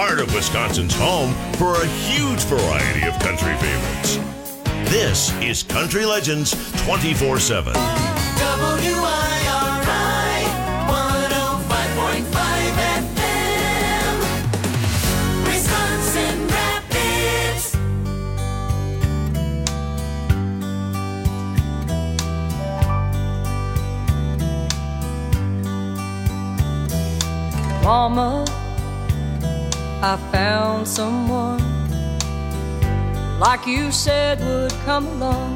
heart of Wisconsin's home for a huge variety of country favorites. This is Country Legends 24/7. WIRI 105.5 FM, Wisconsin Rapids. Mama, I found someone like you said would come along.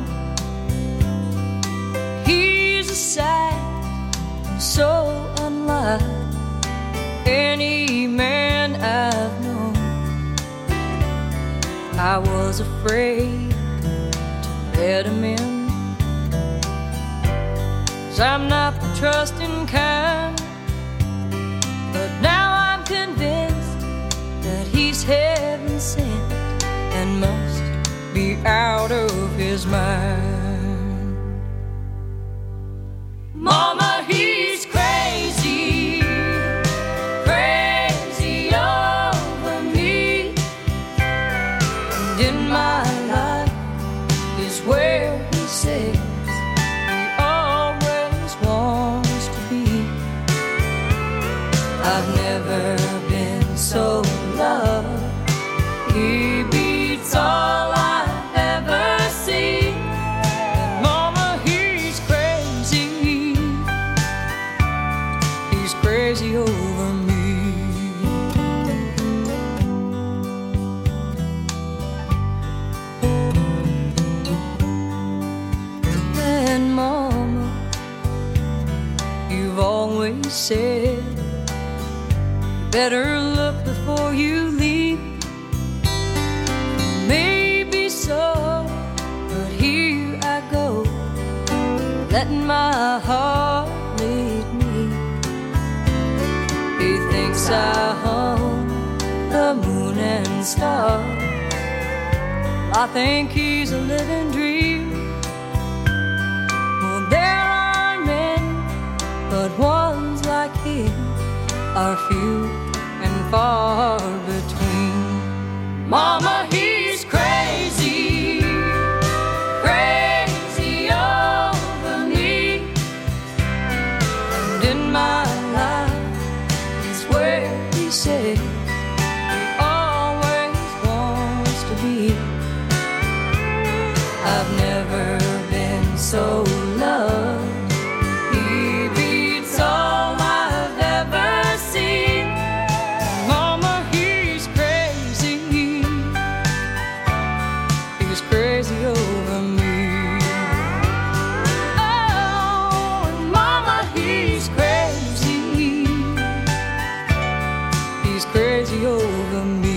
He's a sight so unlike any man I've known. I was afraid to let him in, 'cause I'm not the trusting kind. But now I'm convinced that he's heaven sent and must be out of his mind. Mama, he's crazy, crazy over me. And in my life is where he says he always wants to be. I've never been so loved. He beats all I've ever seen. And Mama, he's crazy. He's crazy over me. And Mama, you've always said better look before you leave. Maybe so, but here I go, letting my heart lead me. He thinks I hung the moon and stars. I think he's a living dream. Well, there are many, but ones like him are few and far between. Mama, he's crazy, crazy over me. And in my life is where he said he always wants to be. I've never been so loved. He beats all I've ever seen. Mama, he's crazy. He's crazy over me. Oh, and Mama, he's crazy. He's crazy over me.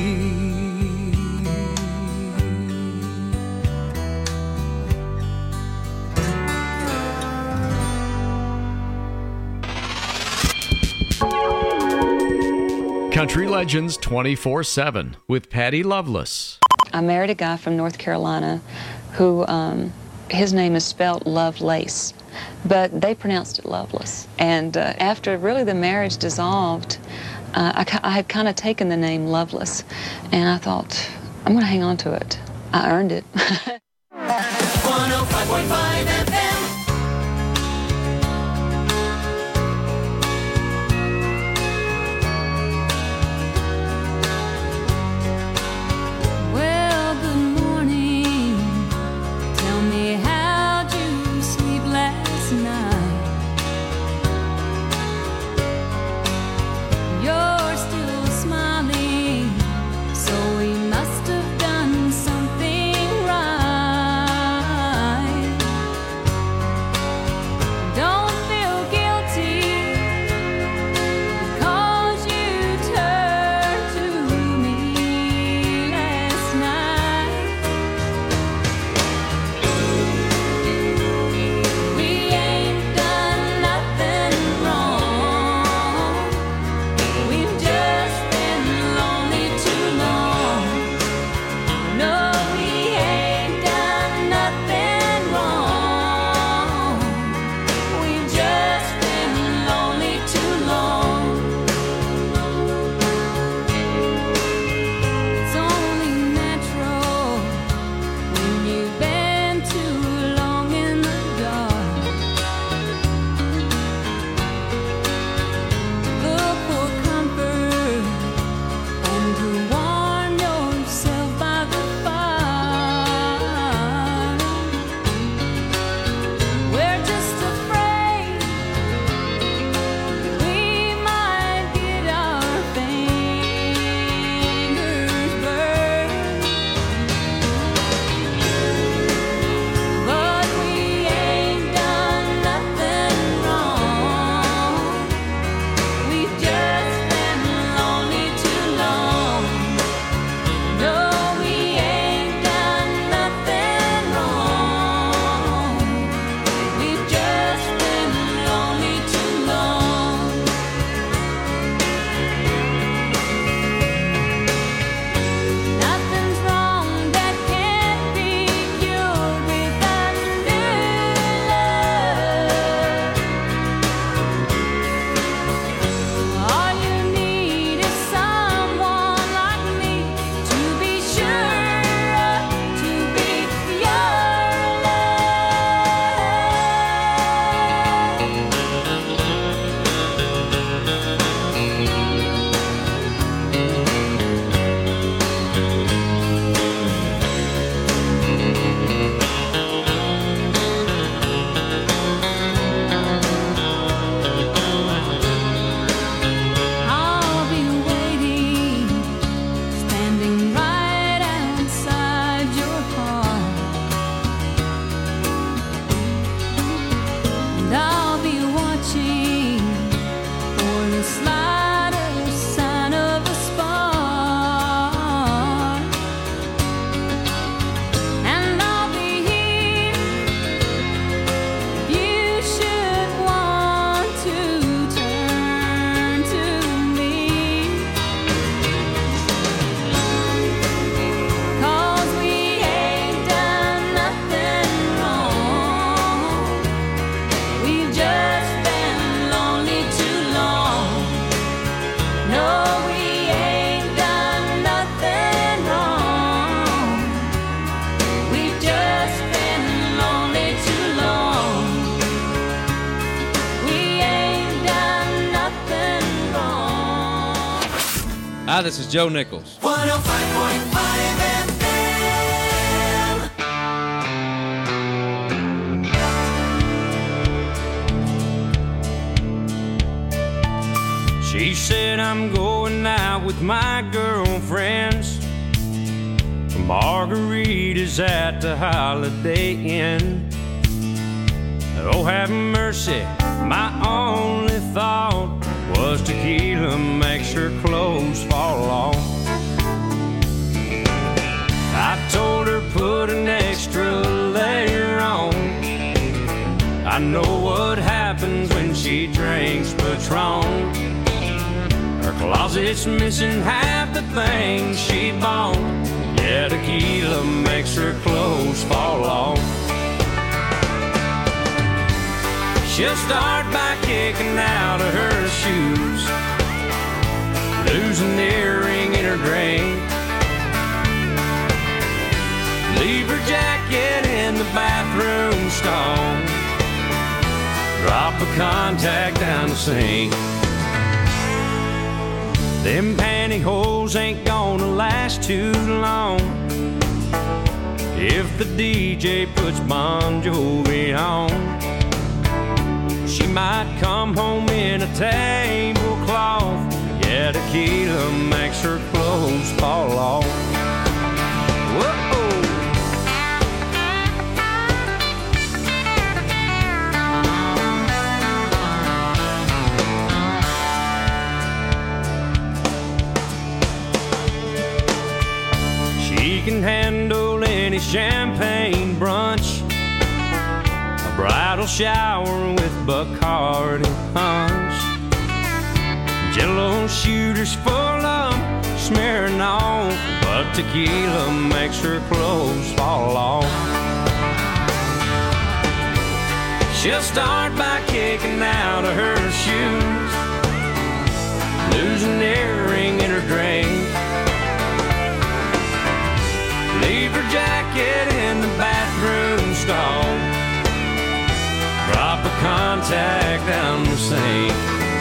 Country Legends 24/7 with Patty Loveless. I married a guy from North Carolina who, his name is spelled Lovelace, but they pronounced it Loveless. And after really the marriage dissolved, I had kind of taken the name Loveless, and I thought, I'm going to hang on to it. I earned it. 105.5 FM. Well, good morning. Tell me, how'd you sleep last night? You're still smiling, so we must have done something right. Hi, this is Joe Nichols. 105.5 FM. She said I'm going out with my girlfriends for margaritas at the Holiday Inn. Oh, have mercy, my only thought was tequila makes her clothes fall off. I told her put an extra layer on. I know what happens when she drinks Patron. Her closet's missing half the things she bought. Yeah, tequila makes her clothes fall off. She'll start by kicking out of her shoes, lose an earring in her drink, leave her jacket in the bathroom stall, drop a contact down the sink. Them pantyhose ain't gonna last too long if the DJ puts Bon Jovi on. She might come home in a tablecloth. Yeah, tequila makes her clothes fall off. Whoa. She can handle any champagne brunch, bridal shower with Bacardi punch, Jello shooters full of smearing off, but tequila makes her clothes fall off. She'll start by kicking out of her shoes, lose an earring in her drink, leave her jacket in the bathroom stall, drop a contact down the sink.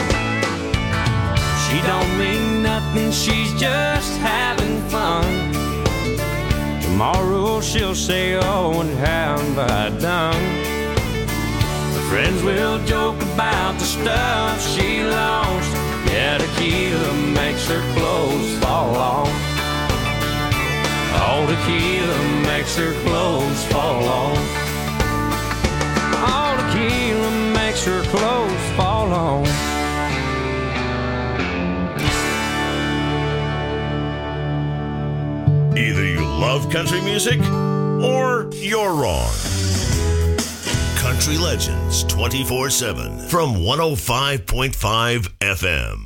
She don't mean nothing, she's just having fun. Tomorrow she'll say, oh, and how have I done? Her friends will joke about the stuff she lost. Yeah, tequila makes her clothes fall off. Oh, tequila makes her clothes fall off. All tequila makes her clothes fall off. Either you love country music or you're wrong. Country Legends 24/7 from 105.5 FM.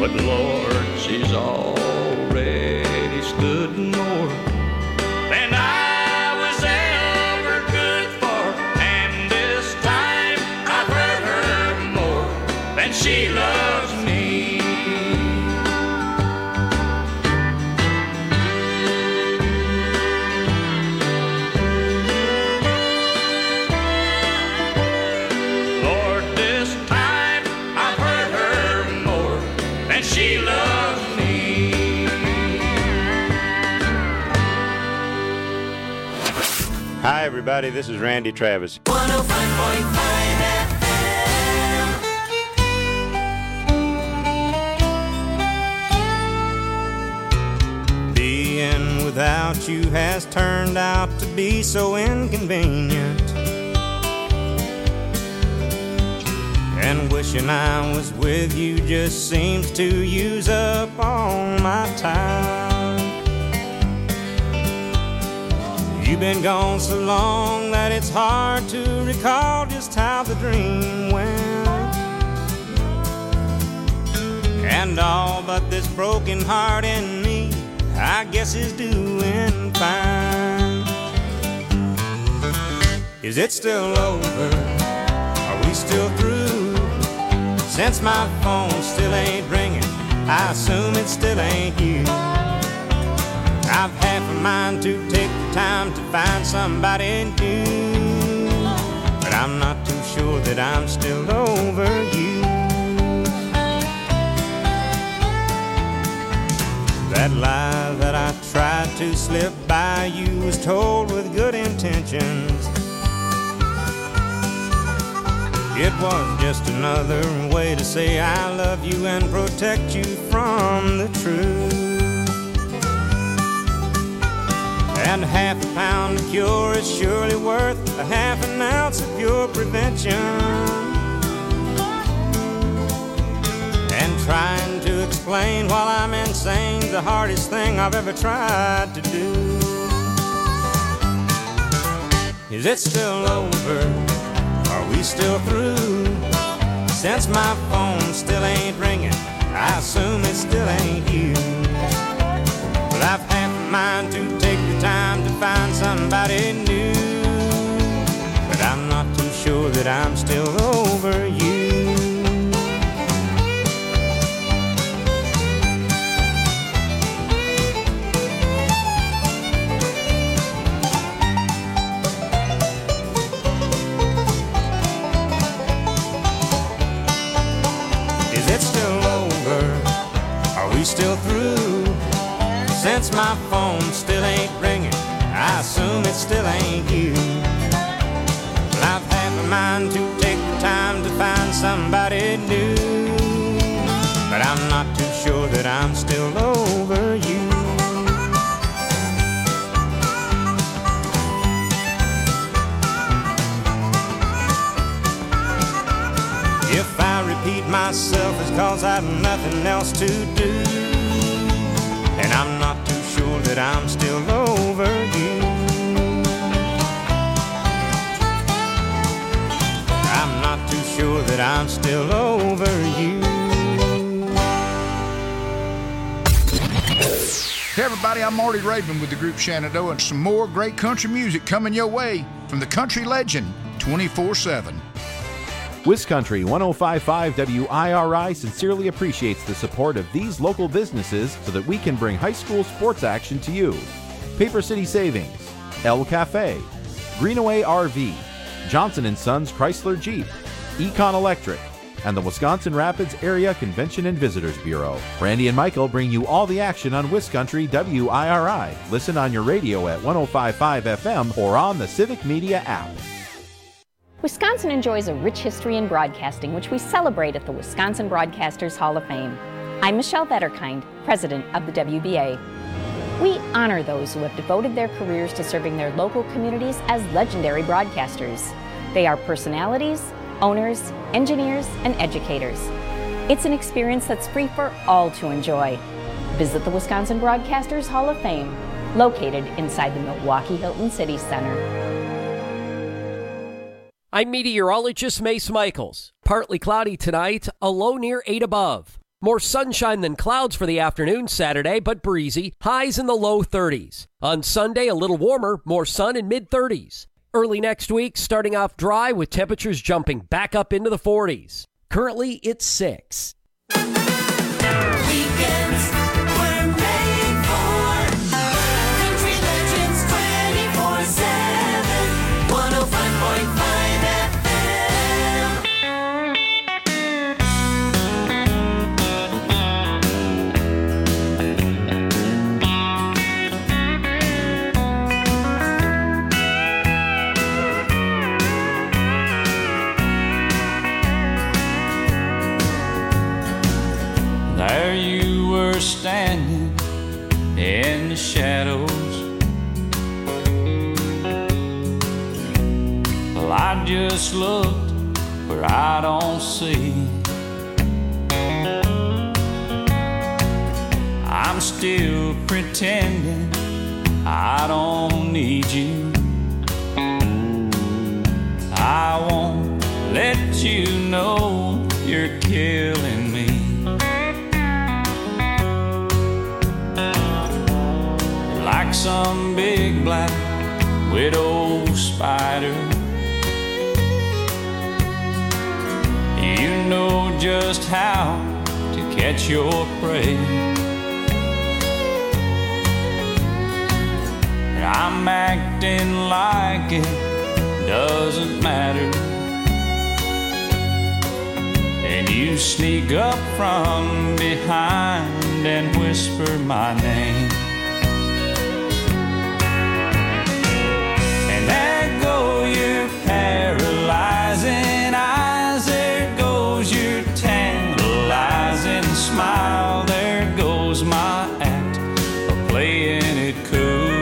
but Lord, she's already stood more than I was ever good for. And this time I've hurt her more than she loves me. Lord, this time I've hurt her more than she loves me. Hi, everybody. This is Randy Travis. 105.5 Being without you has turned out to be so inconvenient. And wishing I was with you just seems to use up all my time. You've been gone so long that it's hard to recall just how the dream went. And all but this broken heart in me, I guess, is doing fine. Is it still over? Are we still through? Since my phone still ain't ringing, I assume it still ain't you. I've half a mind to take the time to find somebody new, but I'm not too sure that I'm still over you. That lie that I tried to slip by you was told with good intentions. It was just another way to say I love you and protect you from the truth. And half a pound of cure is surely worth a half an ounce of pure prevention. And trying to explain while I'm insane's the hardest thing I've ever tried to do. Is it still over? Are we still through? Since my phone still ain't ringing, I assume it still ain't you. Well, I've half a mind to take the time to find somebody new, but I'm not too sure that I'm still over you. Is it still over? Are we still through? Since my phone still ain't ringing, I assume it still ain't you. Well, I've half a mind to take the time to find somebody new, but I'm not too sure that I'm still over you. If I repeat myself, it's 'cause I've nothing else to do, and I'm not too sure that I'm still over you. I'm not too sure that I'm still over you. Hey everybody, I'm Marty Raven with the group Shenandoah, and some more great country music coming your way from the country legend 24/7. WisCountry 105.5 WIRI sincerely appreciates the support of these local businesses so that we can bring high school sports action to you. Paper City Savings, El Cafe, Greenaway RV, Johnson & Sons Chrysler Jeep, Econ Electric, and the Wisconsin Rapids Area Convention and Visitors Bureau. Randy and Michael bring you all the action on WisCountry WIRI. Listen on your radio at 105.5 FM or on the Civic Media app. Wisconsin enjoys a rich history in broadcasting, which we celebrate at the Wisconsin Broadcasters Hall of Fame. I'm Michelle Vetterkind, president of the WBA. We honor those who have devoted their careers to serving their local communities as legendary broadcasters. They are personalities, owners, engineers, and educators. It's an experience that's free for all to enjoy. Visit the Wisconsin Broadcasters Hall of Fame, located inside the Milwaukee Hilton City Center. I'm meteorologist Mace Michaels. Partly cloudy tonight, a low near 8 above. More sunshine than clouds for the afternoon Saturday, but breezy. Highs in the low 30s. On Sunday, a little warmer, more sun in mid-30s. Early next week, starting off dry with temperatures jumping back up into the 40s. Currently, it's 6. Weekends were made for Country Legends 24/7, 105.5 FM. There you were standing in the shadows. Well, I just looked where I don't see. I'm still pretending I don't need you. I won't let you know you're killing me. Like some big black widow spider, you know just how to catch your prey. And I'm acting like it doesn't matter, and you sneak up from behind and whisper my name. There go your paralyzing eyes, there goes your tantalizing smile, there goes my act of playing it cool.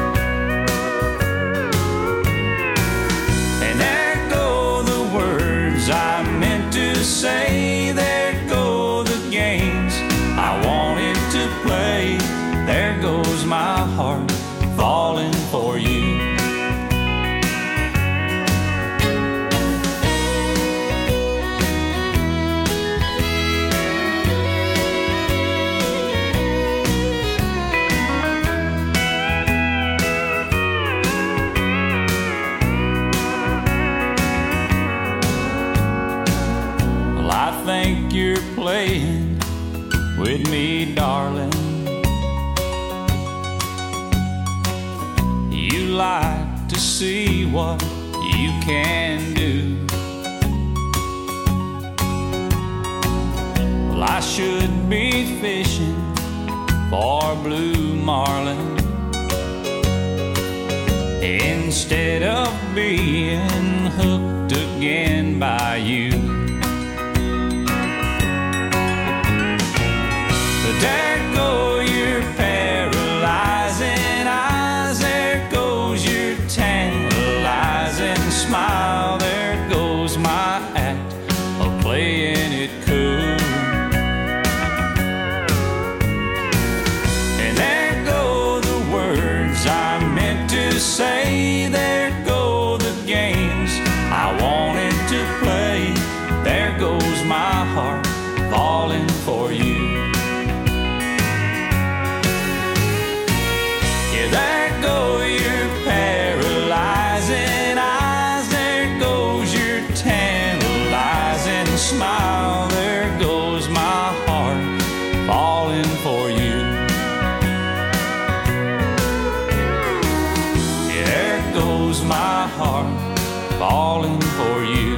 And there go the words I meant to say, there go the games I wanted to play, there goes my heart falling for you. Think you're playing with me, darling. You like to see what you can do. Well, I should be fishing for blue marlin instead of being hooked again by you. There go your paralyzing eyes, there goes your tantalizing smile, there goes my act of playing it cool. And there go the words I meant to say, there go the games I wanted to play, there goes my heart falling for you. There go your paralyzing eyes, there goes your tantalizing smile, there goes my heart falling for you. Yeah, there goes my heart falling for you.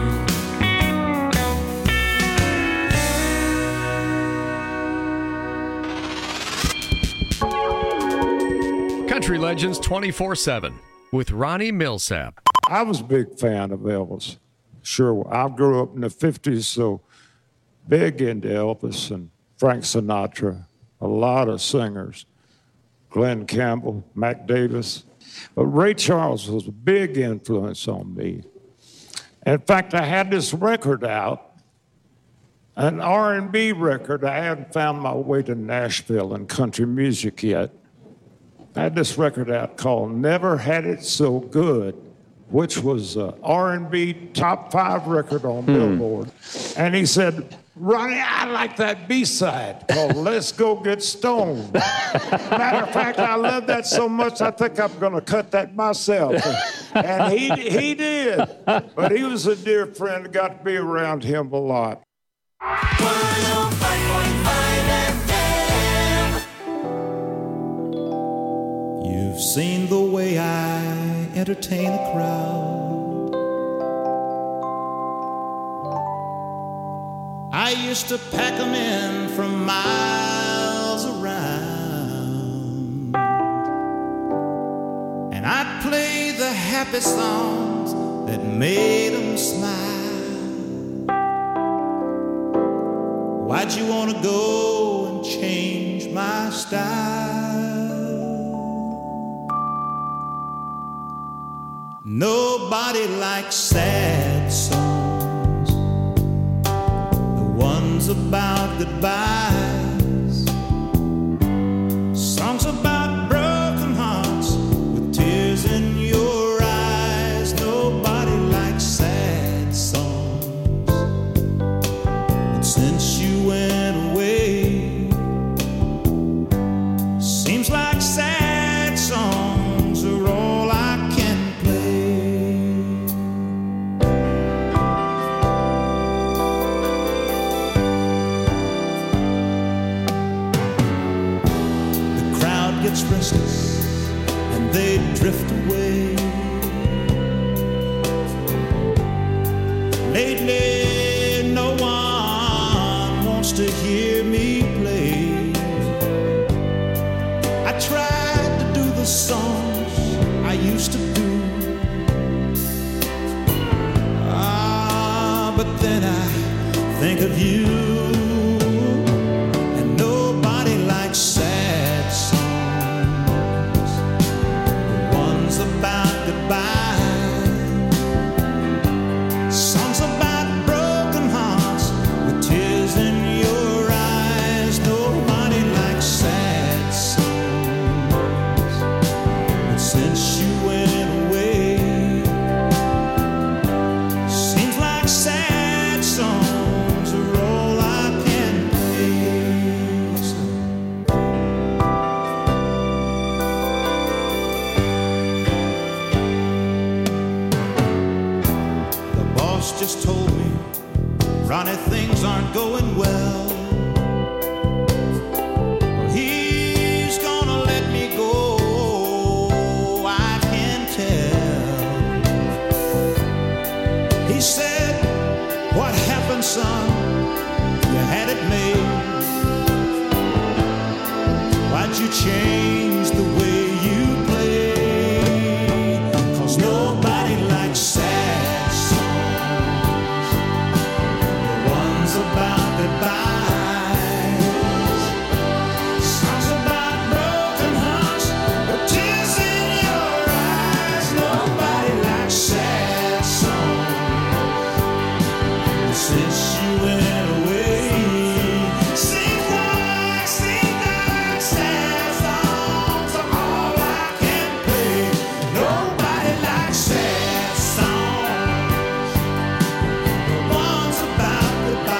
Country Legends 24/7 with Ronnie Millsap. I was a big fan of Elvis. Sure, I grew up in the 50s, so big into Elvis and Frank Sinatra, a lot of singers, Glenn Campbell, Mac Davis. But Ray Charles was a big influence on me. In fact, I had this record out, an R&B record. I hadn't found my way to Nashville and country music yet. I had this record out called Never Had It So Good which was an R&B top 5 record on Billboard. And he said, Ronnie, I like that B-side called Let's Go Get Stoned. Matter of fact, I love that so much, I think I'm going to cut that myself. And he did. But he was a dear friend. I got to be around him a lot. 105.5 FM. You've seen the way I entertain a crowd. I used to pack them in from miles around, and I'd play the happy songs that made them smile. Why'd you want to go and change my style? Nobody likes sad songs, ones about goodbyes, songs about broken hearts with tears in your eyes. Nobody likes sad songs, but since you went away, seems like sad songs are all I can play. Gets restless and they drift away. Lately no one wants to hear me play. I tried to do the songs I used to do, but then I think of you, and nobody likes sad songs, about goodbye, songs about broken hearts with tears in your eyes. Nobody likes sad songs, but since you went away, seems like sad songs are all I can play. Just told me, Ronnie, things aren't going well. He's gonna let me go, I can tell. He said, what happened, son? You had it made. Why'd you change the way you play? 'Cause nobody likes sad songs, about goodbyes, songs about broken hearts with tears in your eyes. Nobody likes sad songs, since you went away. Seems like sad songs are all I can play. Nobody likes sad songs, the ones about goodbye.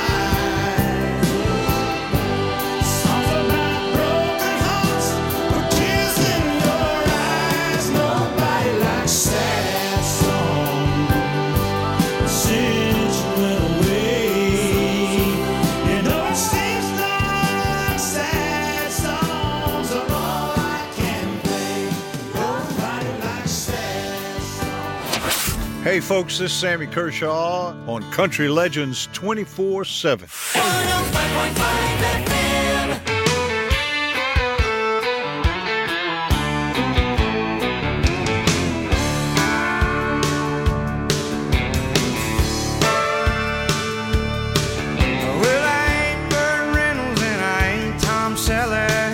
Hey folks, this is Sammy Kershaw on Country Legends 24/7. 105.5 FM. Well, I ain't Burt Reynolds and I ain't Tom Selleck.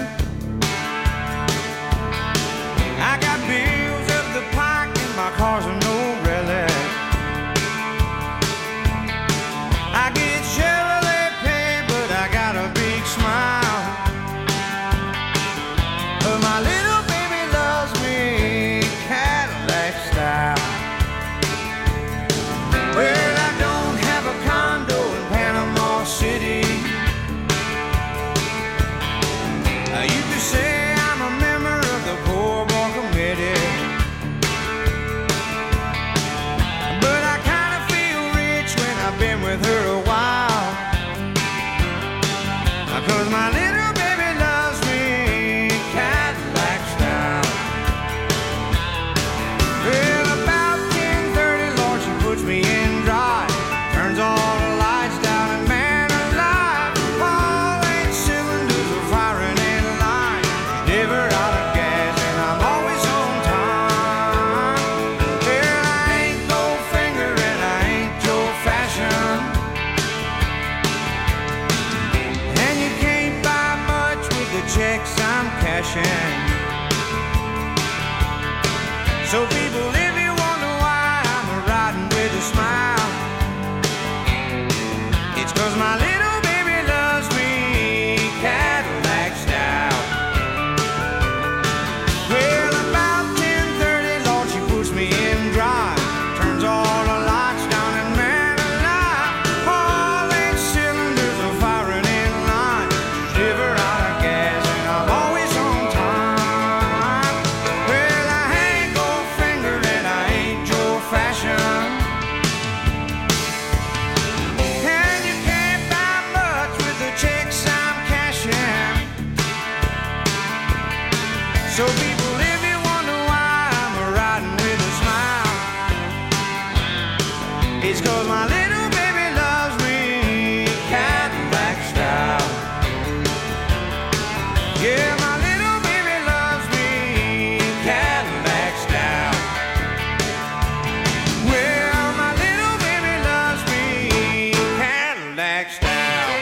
I got bills up the pike and my car's a no relic. I get Chevrolet pay, but I got a big smile. checks I'm cashing. So people, if you wonder why I'm riding with a smile, it's 'cause my little baby loves me Cadillac style. Well, about 10:30, Lord, she puts me in drive, turns all the lights down and man alive, all 8 cylinders are firing in line. She's never out of gas and I'm always on time. Well, I ain't Goldfinger and I ain't Joe Fashion, and you can't buy much with the checks I'm cashing. So people, if you wonder why I'm riding with a smile, it's 'cause my little baby loves me Cadillac style. Yeah, my little baby loves me Cadillac style. Well, my little baby loves me Cadillac style.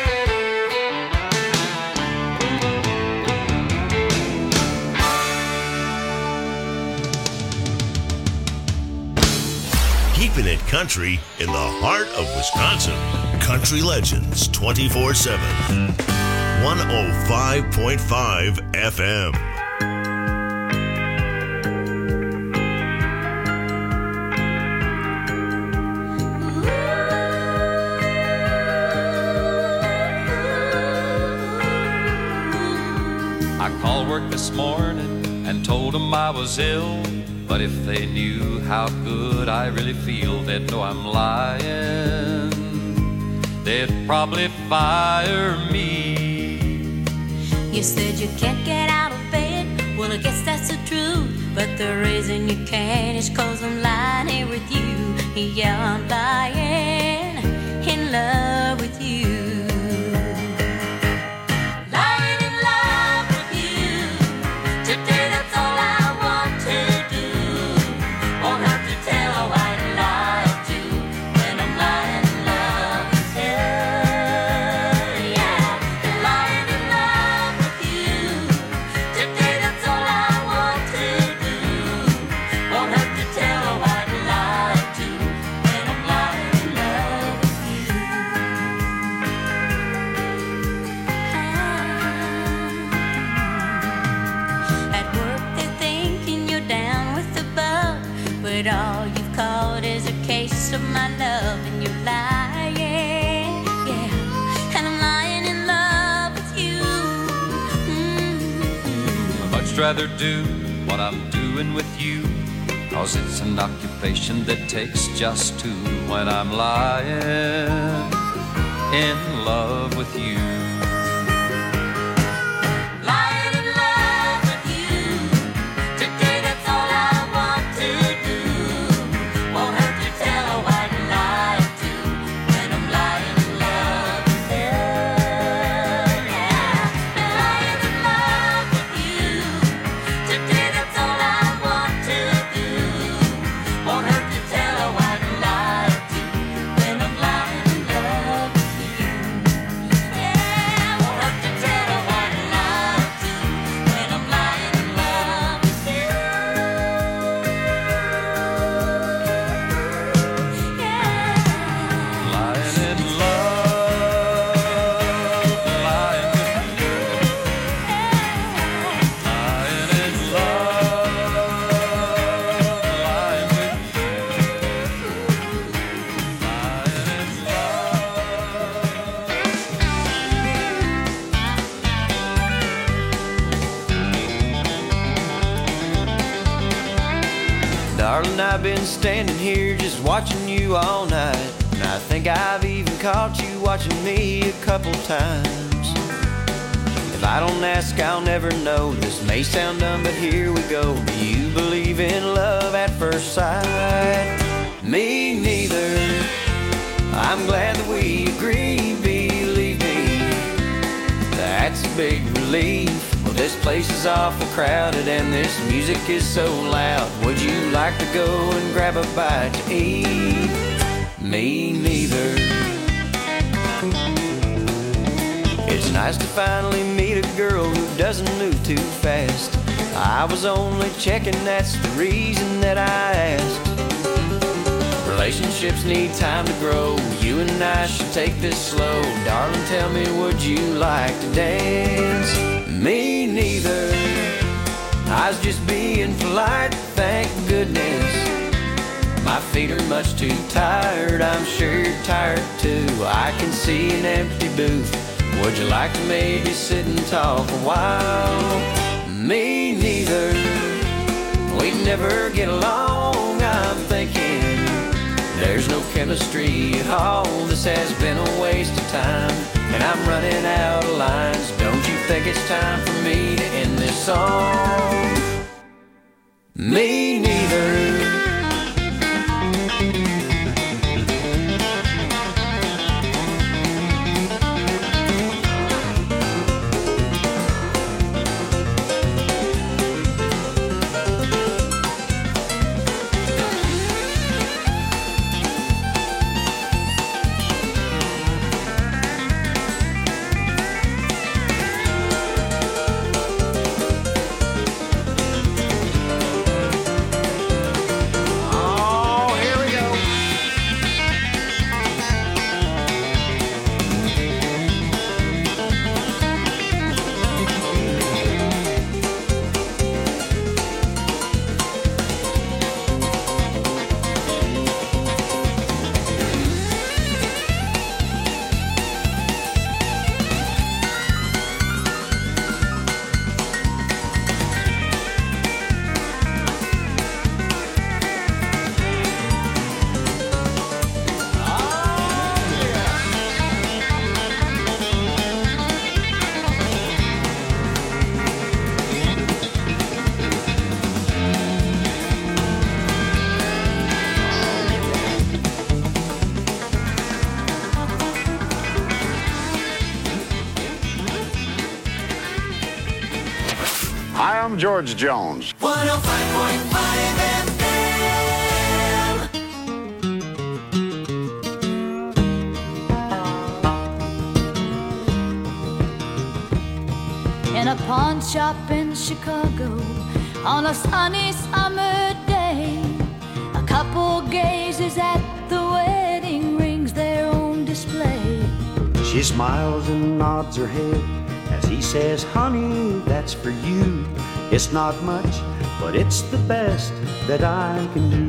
Keeping it country in the heart of Wisconsin. Country Legends 24/7. 105.5 FM. I called work this morning and told them I was ill. But if they knew how good I really feel, they'd know I'm lying. They'd probably fire me. You said you can't get out of bed. Well, I guess that's the truth. But the reason you can't is 'cause I'm lying here with you. Yeah, I'm lying in love with you. Lying in love with you. Today, that's all I want to do. Won't have to tell a white lie to when I'm lying in love with you. Yeah, lying in love with you. Today, that's all I want to do. Won't have to tell a white lie to when I'm lying in love with you. At work, they're thinking you're down with the bug, but all you've caught is a case of my love, and you're lying, yeah, and I'm lying in love with you. I'd much rather do what I'm doing with you, 'cause it's an occupation that takes just two when I'm lying in love with you. Lying in love with you. Today, that's all I want to do. Won't have to tell a white lie to when I'm lying in love with you. Yeah, lying in love with you. Today, that's all I want to do. Won't have to tell a white lie to when I'm lying in love with you. Yeah, won't have to tell a white lie to when I'm lying in love with you. Lying in love, lying with you. Lying in love, lying with you. Lying in Darling, I've been standing here just watching you all night, and I think I've even caught you watching me a couple times. If I don't ask, I'll never know. This may sound dumb, but here we go. Do you believe in love at first sight? Me neither. I'm glad that we agree, believe me. That's a big relief. Well, this place is awful crowded and this music is so loud. Would you like to go and grab a bite to eat? Me neither. It It's nice to finally meet a girl who doesn't move too fast. I was only checking, that's the reason that I asked. Relationships need time to grow. You and I should take this slow. Darling, tell me, would you like to dance? Me neither. I was just being polite, thank goodness. My feet are much too tired, I'm sure you're tired too. I can see an empty booth. Would you like to maybe sit and talk a while? Me neither. We'd never get along, I'm thinking. There's no chemistry at all. This has been a waste of time, and I'm running out of lines. Don't you think it's time for me to end this song? Me neither. Hi, I'm George Jones. 105.5 In a pawn shop in Chicago on a sunny summer day, a couple gazes at the wedding rings they're on display. She smiles and nods her head as he says, honey, that's for you. It's not much, but it's the best that I can do.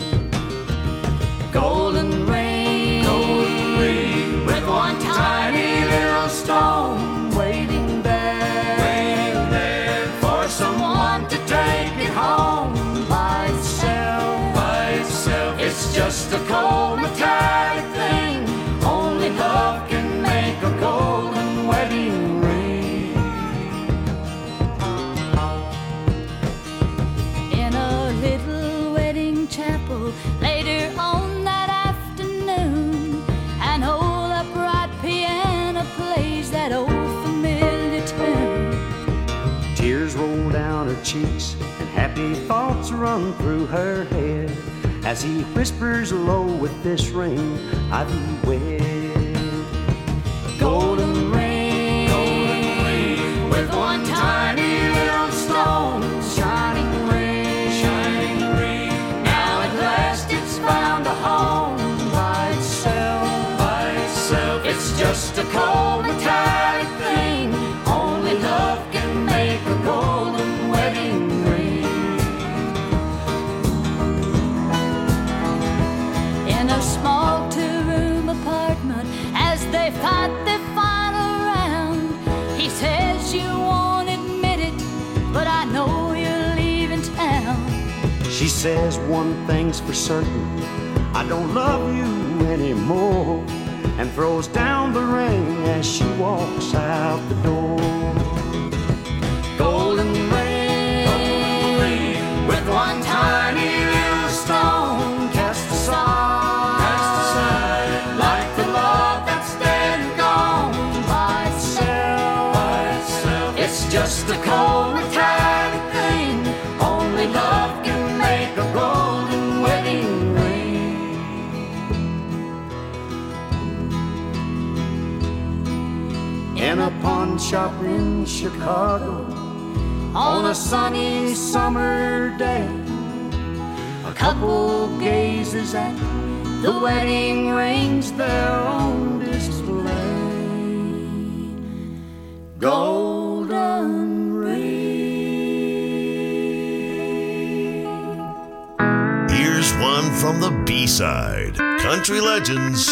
Golden ring with one tiny little stone waiting there for someone to take it home by itself. It's just a cold metallic thing. Only love can make a golden wedding ring. In a little wedding chapel later on that afternoon, an old upright piano plays that old familiar tune. Tears roll down her cheeks and happy thoughts run through her head as he whispers low, with this ring I be wed. Golden ring with one tiny little stone, shining ring. Now at last it's found a home by itself. It's just a cold metallic thing. Only love can make a golden wedding ring. In a small two-room apartment, as they fight their final round, he says, you won't admit it, but I know you're leaving town. She says one thing's for certain, I don't love you anymore, and throws down the ring as she walks out the door. Golden ring with one tiny little stone cast aside, like the love that's dead and gone by itself. It's just a cold metallic thing. Only love can make a golden wedding ring. In a pawn shop in Chicago on a sunny summer day. A couple gazes at the wedding rings there on display. Golden ring. Here's one from the B-side. Country Legends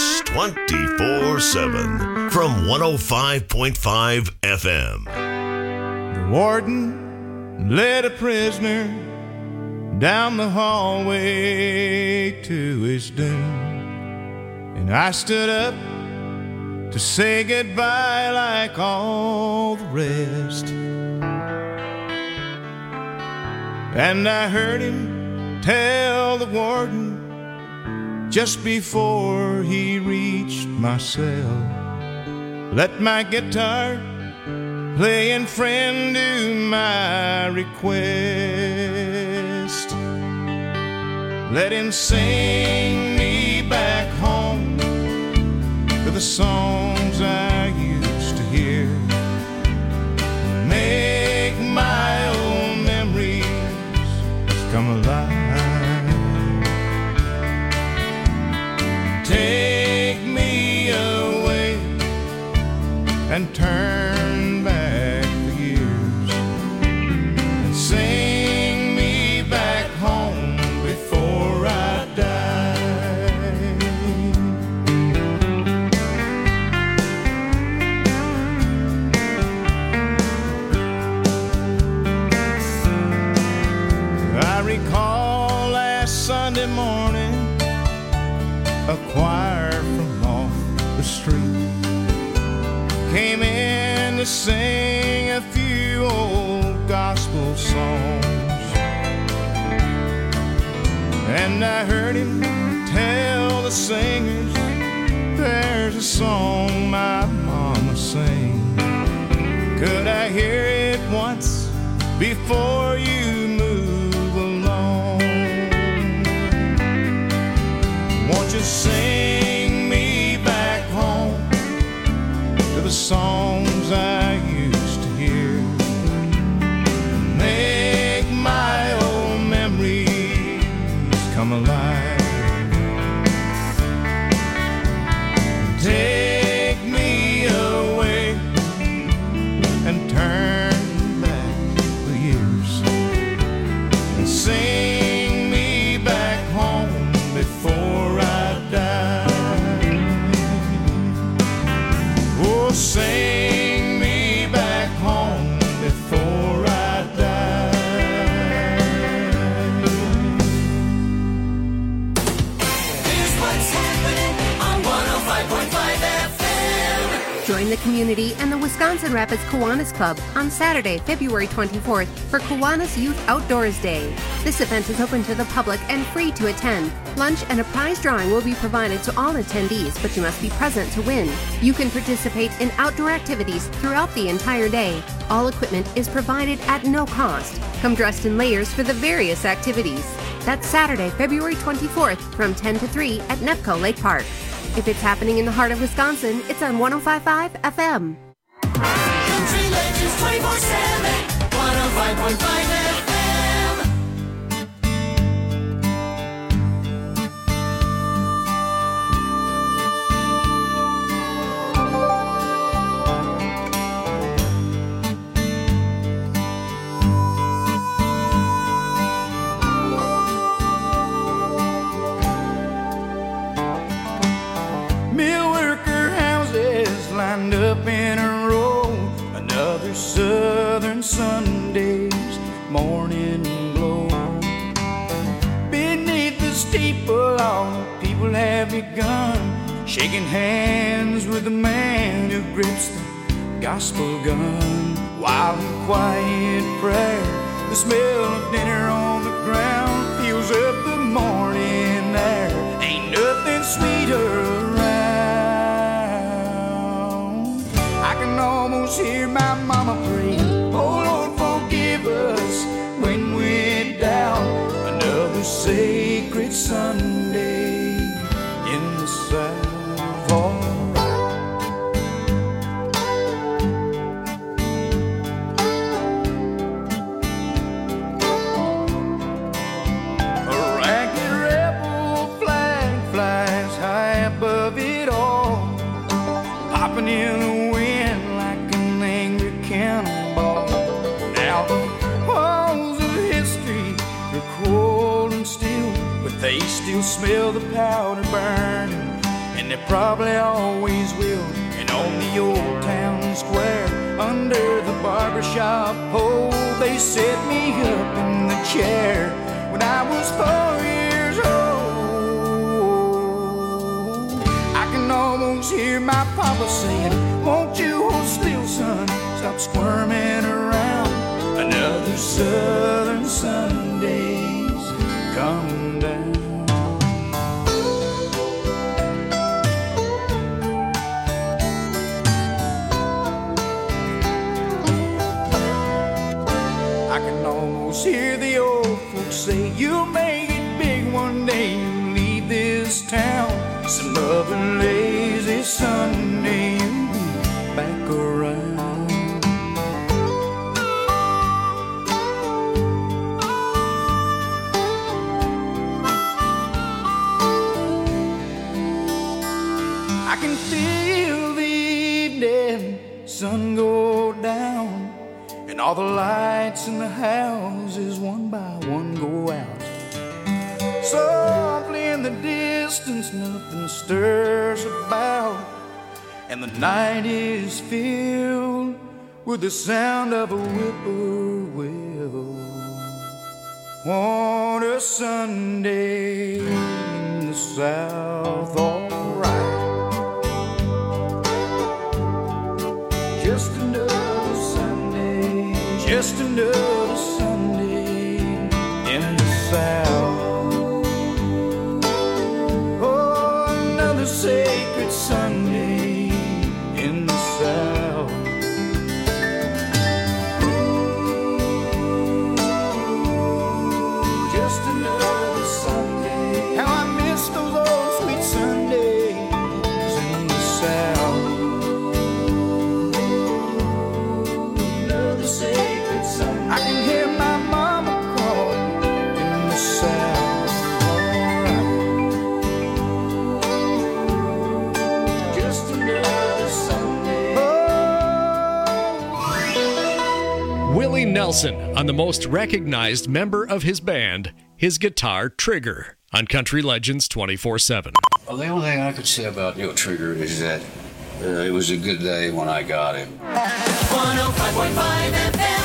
24/7 from 105.5 FM. The warden led a prisoner down the hallway to his doom, and I stood up to say goodbye like all the rest. And I heard him tell the warden just before he reached my cell, let my guitar play and friend do my request. Let him sing me back home to the songs I used to hear, make my old memories come alive. Take me away and turn back the years and sing me back home before I die. I recall last Sunday morning, a choir from off the street came in to sing a few old gospel songs, and I heard him tell the singers, there's a song my mama sang. Could I hear it once before you move along? Won't you sing me back home to the songs I used to hear, make my old memories come alive. Take me away and turn back the years and sing me back home before I die. Oh, sing me back home before I die. Here's what's happening on 105.5 FM. Join the community and the Wisconsin Rapids Kiwanis Club on Saturday, February 24th for Kiwanis Youth Outdoors Day. This event is open to the public and free to attend. Lunch and a prize drawing will be provided to all attendees, but you must be present to win. You can participate in outdoor activities throughout the entire day. All equipment is provided at no cost. Come dressed in layers for the various activities. That's Saturday, February 24th from 10 to 3 at Nepco Lake Park. If it's happening in the heart of Wisconsin, it's on 105.5 FM. Country Legends 24/7, 105.5 FM. Mill worker houses lined up in a row, another southern Sunday's morning glow. Beneath the steeple, all the people have begun shaking hands with the man who grips the gospel gun. While in quiet prayer, the smell of dinner on the ground fills up the morning air. Ain't nothing sweeter around. I can almost hear my mama praying, oh Lord, forgive us when we're down. Another sacred Sunday in the South. All right. now. Walls of history are cold and still, but they still smell the powder burning, and they probably always will. And on the old town square, under the barbershop pole, they set me up in the chair when I was 4 years old. I can almost hear my papa saying, won't you hold still, son, stop squirming around. Another southern Sunday's coming down. I can almost hear the old folks say, you'll make it big one day, you leave this town. Some other lazy Sunday you'll be back around. I can feel the evening sun go down, and all the lights in the houses one by one go out. Softly in the distance nothing stirs about, and the night is filled with the sound of a whippoorwill. On a Sunday in the South, alright. Just another Sunday, just another Sunday in the South. Oh, another sacred Sunday in the South. Just another Sunday. How I miss those old sweet Sundays in the South. I can hear my mama calling in the South. Alright. Just another Sunday. Willie Nelson on the most recognized member of his band, his guitar, Trigger, on Country Legends 24/7. Well, the only thing I could say about Trigger is that it was a good day when I got him. 105.5 FM.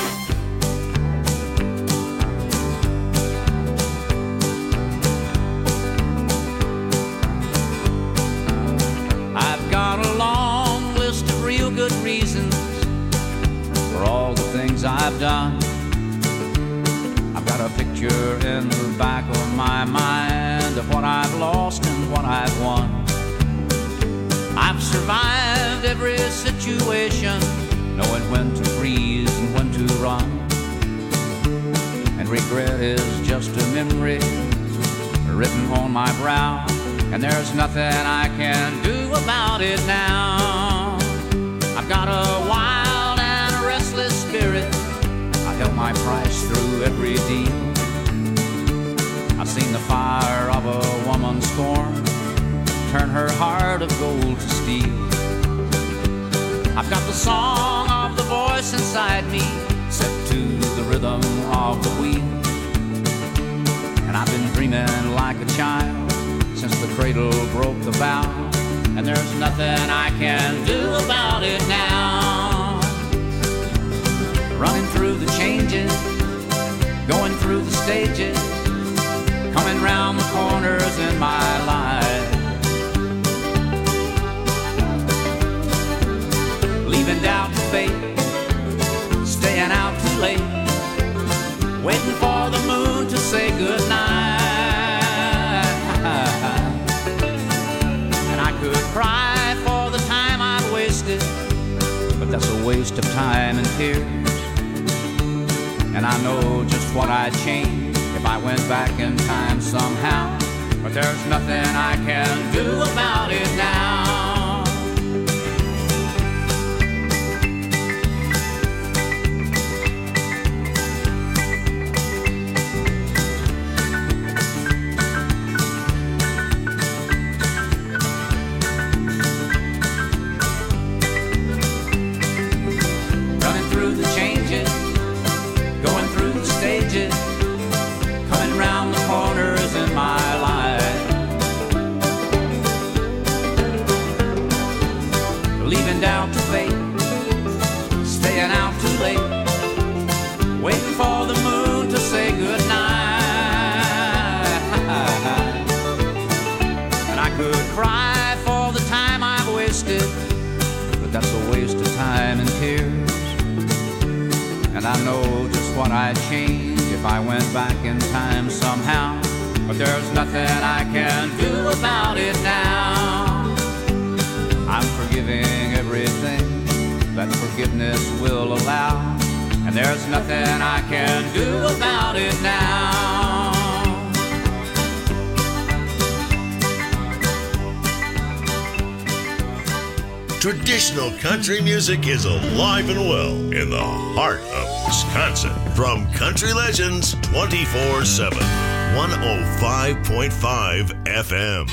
I've got a long list of real good reasons for all the things I've done. I've got a picture in the back of my mind of what I've lost and what I've won. I've survived every situation, knowing when to freeze and when to run. And regret is just a memory written on my brow, and there's nothing I can do about it now. I've got a wild and a restless spirit. I held my price through every deal. I've seen the fire of a woman's scorn turn her heart of gold to steel. I've got the song of the voice inside me set to the rhythm of the wheel. And I've been dreaming like a child since the cradle broke the bow, and there's nothing I can do about it now. Running through the changes, going through the stages, coming round the corners in my life. Leaving doubt and faith, staying out too late, waiting for the moon to say goodnight. And I could cry for the time I've wasted, but that's a waste of time and tears. And I know just what I'd change if I went back in time somehow, but there's nothing I can do about it now. And I know just what I'd change if I went back in time somehow. But there's nothing I can do about it now. I'm forgiving everything that forgiveness will allow. And there's nothing I can do about it now. Traditional country music is alive and well in the heart of Wisconsin. From Country Legends 24/7, 105.5 FM.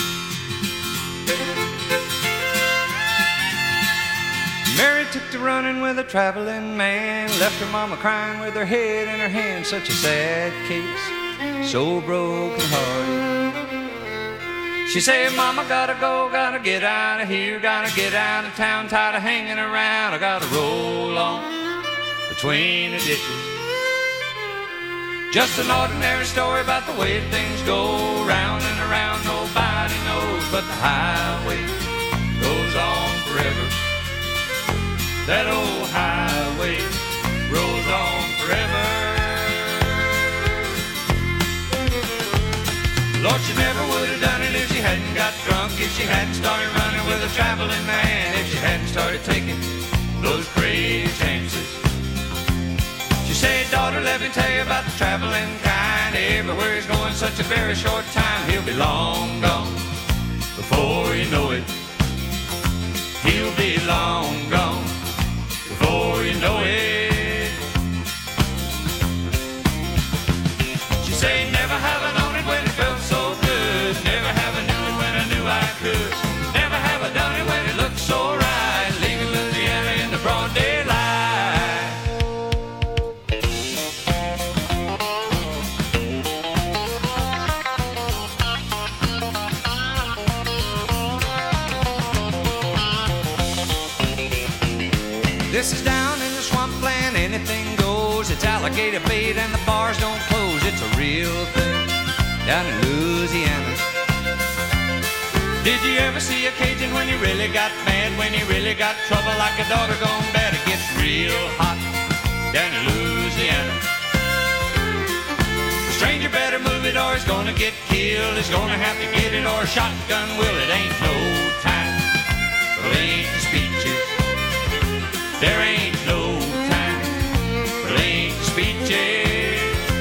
Mary took to running with a traveling man, left her mama crying with her head in her hand. Such a sad case, so broken hearted. She said, Mama, gotta go, gotta get out of here, gotta get out of town, tired of hanging around. I gotta roll on between the ditches. Just an ordinary story about the way things go, round and around, nobody knows, but the highway goes on forever. That old highway rolls on forever. Lord, she never would have done it if she hadn't got drunk, if she hadn't started running with a traveling man, if she hadn't started taking those crazy chances. She said, daughter, let me tell you about the traveling kind. Everywhere he's going such a very short time, he'll be long gone before you know it. He'll be long gone before you know it. She said, never have I known it when it felt so good. Never have I knew it when I knew I could. Never have I done it when it looked so right. Leaving Louisiana in the broad daylight. This is down in the swampland, anything goes. It's alligator bait and the bars don't close. It's a real thing down in Louisiana. Did you ever see a Cajun when you really got mad, when you really got trouble like a daughter gone bad? It gets real hot down in Louisiana. The stranger better move it or he's gonna get killed. He's gonna have to get it or a shotgun will. It ain't no time for lengthy speeches. There ain't no time for lengthy speeches.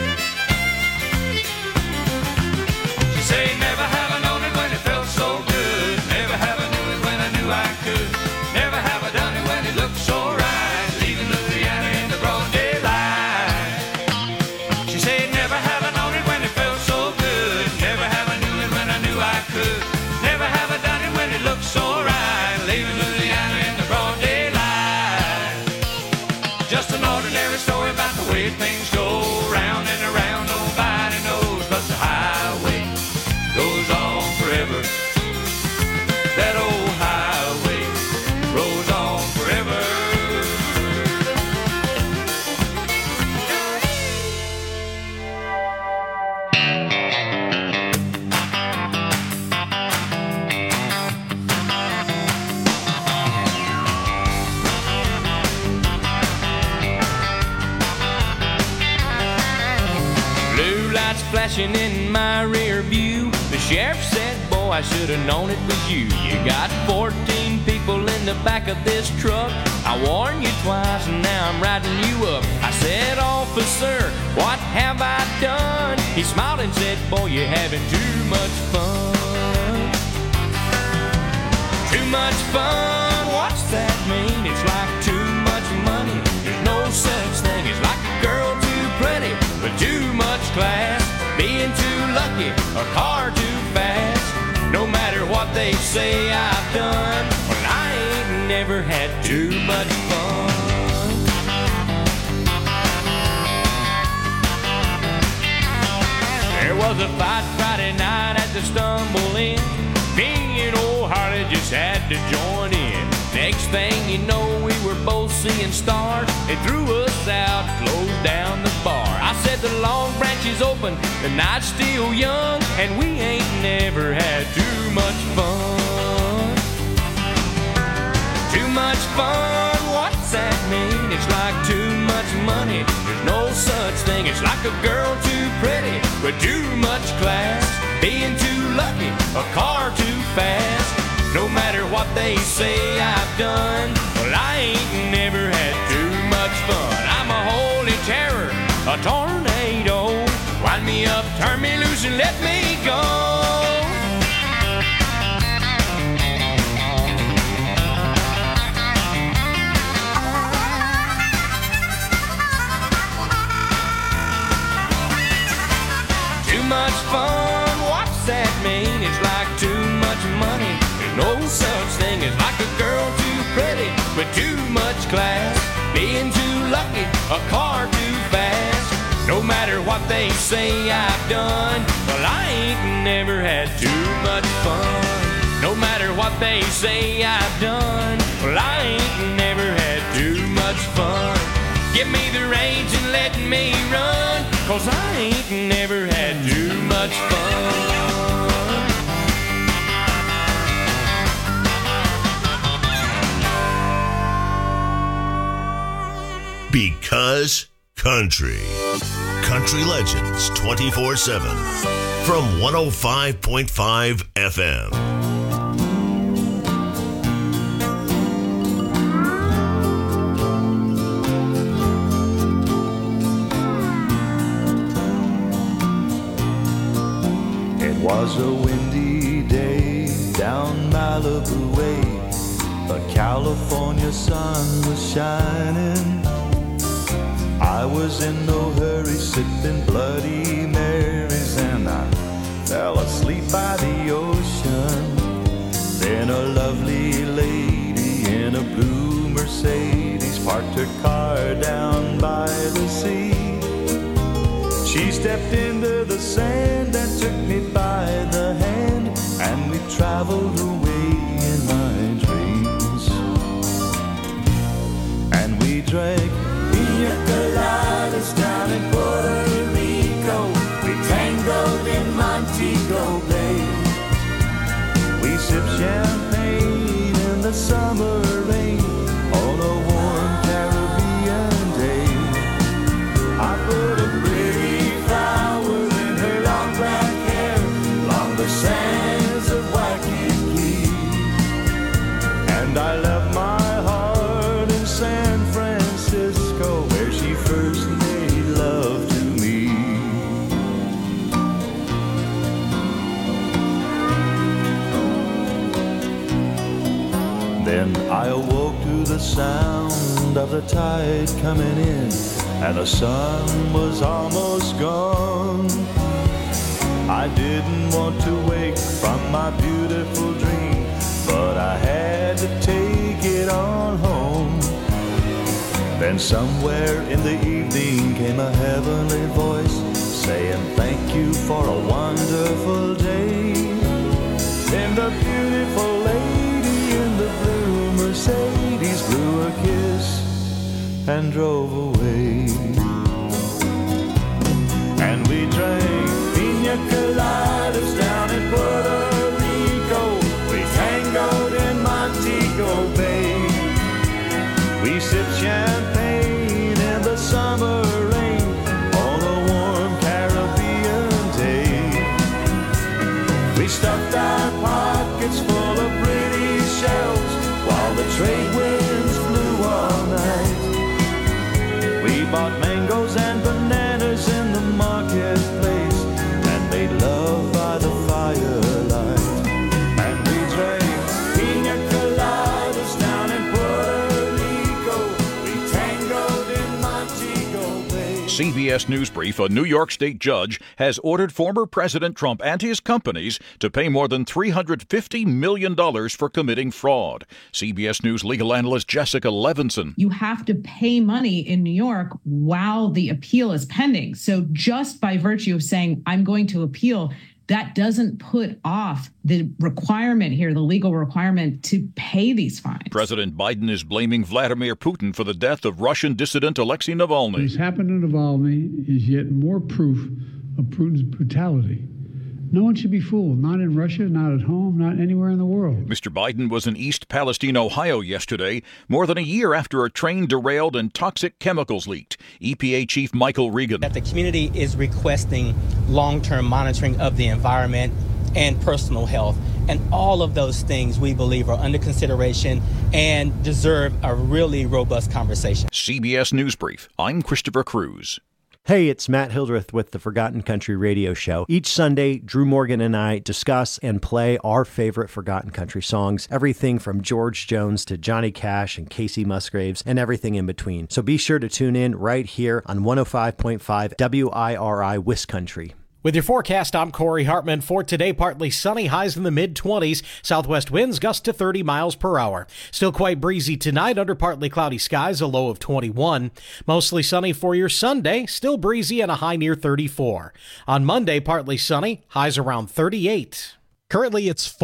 She say, never have I known it when it felt so good. Never have I knew it when I knew I could. Never have I done it when it looked so right. Leaving Louisiana in the broad daylight. She said, never have I known it when it felt so good. Never have I knew it when I knew I could. Never have I done it when it looked so right. Leaving Louisiana in the broad daylight. Just an ordinary story about the way things go, round and around, nobody knows, but the highway goes on forever. That old highway rolls on forever. Blue lights flashing in my rear view. The sheriff said, boy, I should have known it was you. You got 14 people in the back of this truck. I warned you twice and now I'm riding you up. I said, officer, what have I done? He smiled and said, boy, you're having too much fun. Too much fun, what's that mean? It's like too much money. There's no such thing as like a girl too pretty with too much class, being too lucky, a car too fast. No matter what they say I've done, well, I ain't never had too much fun. There was a fight Friday night at the Stumble Inn. Me and old Harley just had to join in. Next thing you know, we were both seeing stars. They threw us out, closed down the bar. I said the Long Branch is open, the night's still young, and we ain't never had too much fun. Too much fun, what's what's that mean? It's like too much money. There's no such thing. It's like a girl too pretty with too much class, being too lucky, a car too fast. No matter what they say I've done, well, I ain't never had too much fun. I'm a holy terror, a tornado. Wind me up, turn me loose, and let me go. Too much fun, what's that mean? It's like too much money. There's no such thing as like a girl too pretty with too much class, being too lucky, a car too fast. No matter what they say I've done, well, I ain't never had too much fun. No matter what they say I've done, well, I ain't never had too much fun. Give me the reins and let me run, 'cause I ain't never had too much fun. Because country. Country Legends 24/7 from 105.5 FM. It was a windy day down Malibu way. The California sun was shining. I was in no hurry sipping Bloody Marys, and I fell asleep by the ocean. Then a lovely lady in a blue Mercedes parked her car down by the sea. She stepped into the sand and took me by the hand, and we traveled away in my dreams. And we drank pina coladas down in Puerto Rico. We tangled in Montego Bay. We sipped champagne in the summer rain on a warm Caribbean day. I put a pretty flower in her long black hair along the sands of Waikiki. And I left my heart in San Francisco, where she first made love to me. Then I awoke to the sound of the tide coming in, and the sun was almost gone. I didn't want to wake from my beautiful dream, but I had to take it on home. Then somewhere in the evening came a heavenly voice saying thank you for a wonderful day. Then the beautiful lady in the blue Mercedes blew a kiss and drove away. And we drank pina coladas down in Puerto Rico. We tangoed in Montego Bay. We sipped champagne in the summer rain on a warm Caribbean day. We stuffed our pockets full of British shells while the trade winds flew all night. We bought mangoes and bananas in the marketplace and made love by the firelight. And we drank pina coladas down in Puerto Rico. We tangoed in Montego Bay. CBS News Brief, a New York state judge has ordered former President Trump and his companies to pay more than $350 million for committing fraud. CBS News legal analyst Jessica Levinson. You have to pay money in New York while the appeal is pending. So just by virtue of saying, I'm going to appeal, that doesn't put off the requirement here, the legal requirement to pay these fines. President Biden is blaming Vladimir Putin for the death of Russian dissident Alexei Navalny. What's happened to Navalny is yet more proof of Putin's brutality No one should be fooled. Not in Russia, not at home, not anywhere in the world. Mr. Biden was in East Palestine, Ohio yesterday, more than a year after a train derailed and toxic chemicals leaked. EPA Chief Michael Regan. That the community is requesting long-term monitoring of the environment and personal health. And all of those things we believe are under consideration and deserve a really robust conversation. CBS News Brief. I'm Christopher Cruz. Hey, it's Matt Hildreth with the Forgotten Country Radio Show. Each Sunday, Drew Morgan and I discuss and play our favorite Forgotten Country songs, everything from George Jones to Johnny Cash and Casey Musgraves and everything in between. So be sure to tune in right here on 105.5 WIRI Wiscountry. With your forecast, I'm Corey Hartman. For today, partly sunny, highs in the mid-20s. Southwest winds gust to 30 miles per hour. Still quite breezy tonight under partly cloudy skies, a low of 21. Mostly sunny for your Sunday, still breezy and a high near 34. On Monday, partly sunny, highs around 38. Currently, it's